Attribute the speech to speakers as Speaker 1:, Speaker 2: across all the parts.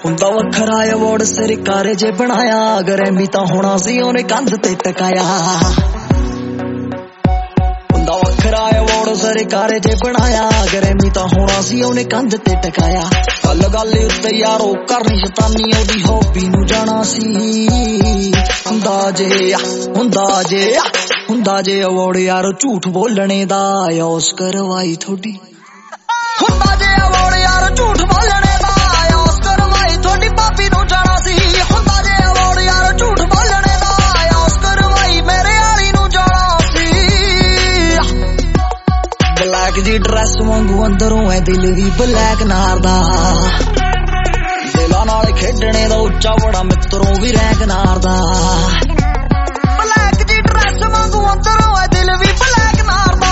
Speaker 1: ਹੁੰਦਾ ਵੱਖਰਾ ਅਵਾਰਡ ਸਰਕਾਰੇ ਜੇ ਬਣਾਇਆ ਗਰੈਮੀ ਤਾਂ ਹੋਣਾ ਸੀ ਉਹਨੇ ਕੰਧ ਤੇ ਟਕਾਇਆ ਹੁੰਦਾ ਵੱਖਰਾ ਅਵਾਰਡ ਸਰਕਾਰੇ ਜੇ ਬਣਾਇਆ ਗਰੈਮੀ ਤਾਂ ਹੋਣਾ ਸੀ ਉਹਨੇ ਕੰਧ ਤੇ ਟਕਾਇਆ ਗੱਲ ਉੱਤੇ ਯਾਰੋ ਕਰਨੀ ਸ਼ੈਤਾਨੀ ਉਹਦੀ ਹੌਬੀ ਨੂੰ ਜਾਣਾ ਸੀ ਹੁੰਦਾ ਜੇ ਅਵਾਰਡ ਯਾਰੋ ਝੂਠ ਬੋਲਣੇ ਦਾ ਔਸਕਰ ਵਾਈ ਥੋੜੀ ਹੁੰਦਾ ਜੇ ਅਵਾਰਡ ਯਾਰ ਝੂਠ ਬੋਲਣੇ ਦਾ ਔਸਕਰ ਵਾਈ ਥੋੜੀ ਪਾਪੀ ਨੂੰ ਜਾਣਾ ਸੀ ਹੁੰਦਾ ਜੇ ਅਵਾਰਡ ਯਾਰ ਝੂਠ ਬੋਲਣੇ ਦਾ ਔਸਕਰ ਵਾਈ ਮੇਰੇ ਵਾਲੀ ਨੂੰ ਜਾਣਾ ਸੀ ਬਲੈਕ ਜੀ ਡਰੈਸ ਵਾਂਗੂ ਅੰਦਰੋਂ ਐ ਦਿਲ ਵੀ ਬਲੈਕ ਨਾਰਦਾ ਦਿਲਾਂ ਨਾਲ ਖੇਡਣੇ ਦਾ ਉੱਚਾ ਬੜਾ ਮਿੱਤਰੋਂ ਵੀ ਰੈਂਕ ਨਾਰਦਾ ਬਲੈਕ ਜੀ ਡਰੈਸ ਵਾਂਗੂ ਅੰਦਰੋਂ ਐ ਦਿਲ ਵੀ ਬਲੈਕ ਨਾਰਦਾ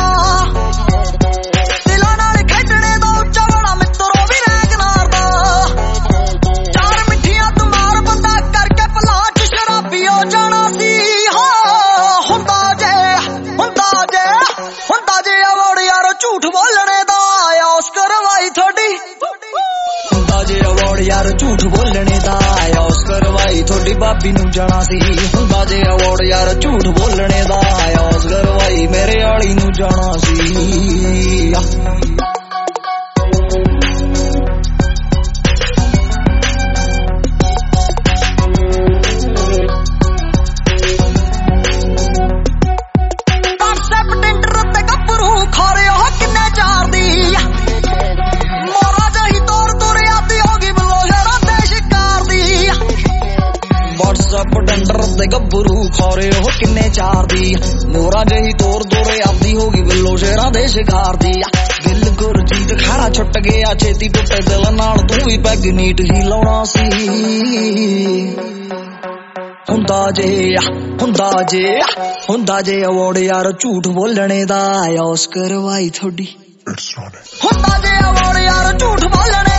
Speaker 1: ਦਿਲਾਂ ਨਾਲ ਖੇਡਣੇ ਦਾ ਉੱਚਾ ਬੜਾ ਮਿੱਤਰੋਂ ਵੀ ਰੈਂਕ ਨਾਰਦਾ ਚਾਰ ਮਿੱਠੀਆਂ ਤੁਮਾਰ ਬੰਦਾ ਕਰਕੇ ਭਲਾ ਚ ਸ਼ਰਾਬੀ ਹੋ ਜਾਣਾ ਸੀ ਹੁੰਦਾ ਜੇ ਅਵਾਰਡ ਯਾਰ ਝੂਠ ਬੋਲਣੇ ਦਾ ਔਸਕਰ ਵਾਈ ਥੋੜੀ ਹੁੰਦਾ ਜੇ ਅਵਾਰਡ ਯਾਰ ਝੂਠ ਬੋਲਣੇ ਦਾ ਔਸਕਰ ਵਾਈ ਥੋੜੀ ਬਾਬੀ ਨੂੰ ਜਾਣਾ ਸੀ ਹੁੰਦਾ ਜੇ ਅਵਾਰਡ ਯਾਰ ਝੂਠ ਬੋਲਣੇ ਦਾ ਔਸਕਰ ਵਾਈ ਮੇਰੇ ਵਾਲੀ ਨੂੰ ਜਾਣਾ ਸੀ ਦੇ ਗੱਭਰੂ ਖੋਰੇ ਉਹ ਕਿੰਨੇ ਚਾਰ ਦੀ ਮੋਰਾ ਜਿਹੀ ਤੋਰ ਦੋਰੇ ਆਦੀ ਹੋ ਗਈ ਬਿੱਲੋ ਸ਼ੇਰਾਂ ਦੇ ਸ਼ਿਕਾਰ ਦੀ ਦਿਲ ਗੁਰਜੀਤ ਖਾਰਾ ਛੁੱਟ ਗਿਆ ਛੇਤੀ ਟੁੱਟੇ ਦਿਲ ਨਾਲ ਤੂੰ ਵੀ ਪੈਗ ਨੀਟ ਹੀ ਲਾਉਣਾ ਸੀ ਹੁੰਦਾ ਜੇ ਅਵਾਰਡ ਯਾਰ ਝੂਠ ਬੋਲਣੇ ਦਾ ਔਸਕਰ ਵਾਈ ਥੋੜੀ ਹੁੰਦਾ ਜੇ ਅਵਾਰਡ ਯਾਰ ਝੂਠ ਬੋਲਣੇ